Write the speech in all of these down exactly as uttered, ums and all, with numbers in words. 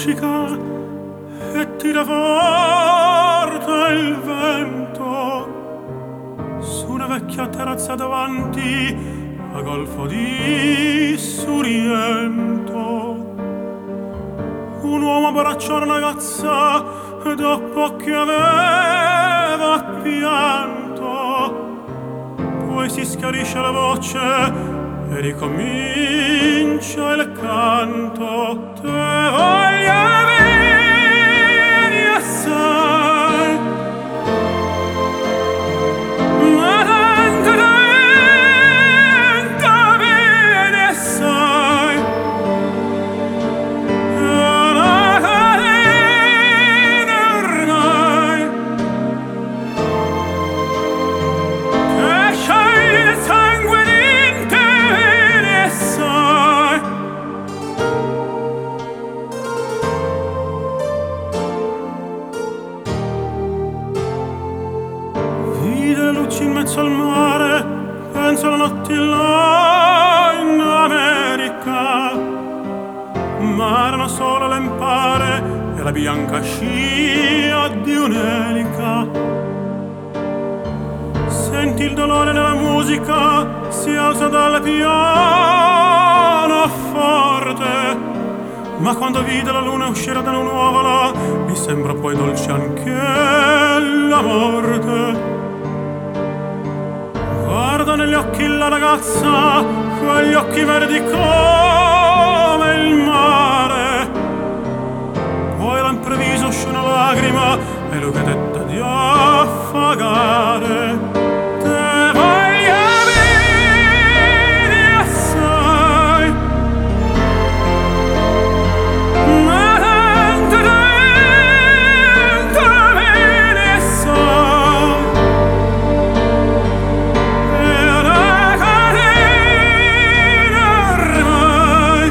musica e tira forte il vento su una vecchia terrazza davanti a golfo di Suriento. Un uomo abbraccia una ragazza dopo che aveva pianto, poi si schiarisce la voce e ricomincia il canto. Te voglio bene assai, ma tanto tanto bene assai, e la catena ormai che scioglie il sangue di te bene assai. Vide luci in mezzo al mare, penso alla notte là in America, ma erano solo l'empare e la bianca scia di un'elica. Senti il dolore nella musica, si alza dal piano forte, ma quando vide la luna uscire da una nuvola, mi sembra poi dolce anche la morte. Guarda negli occhi la ragazza, quegli occhi verdi come il mare, poi all'improvviso uscì una lagrima e lui credette di affogare. Te voglio bene assai, ma tanto tanto bene assai, e la catena ormai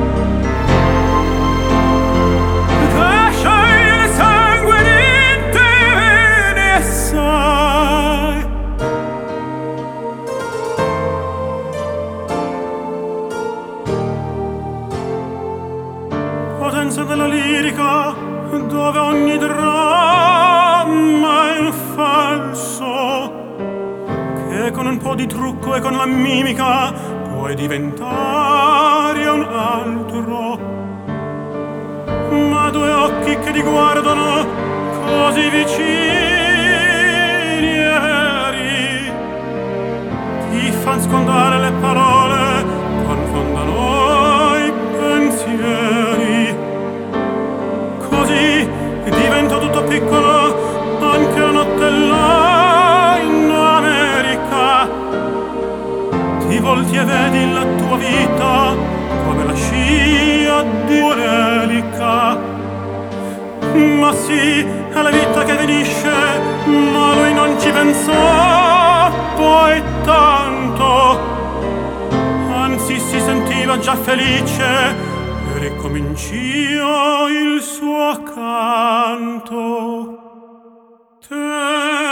che scioglie il sangue di te bene assai. Potenza della lirica, dove ogni dramma è un falso, che con un po' di trucco e con la mimica puoi diventare un altro. Ma due occhi che ti guardano così vicini e veri ti fan scondare le parole, confondono i pensieri. Così diventa tutto piccolo, anche la notte là in America. Ti volti e vedi la tua vita come la scia di un'elica. Ma sì, è la vita che finisce, ma lui non ci pensò poi tanto, anzi si sentiva già felice e ricominciò il suo canto. Te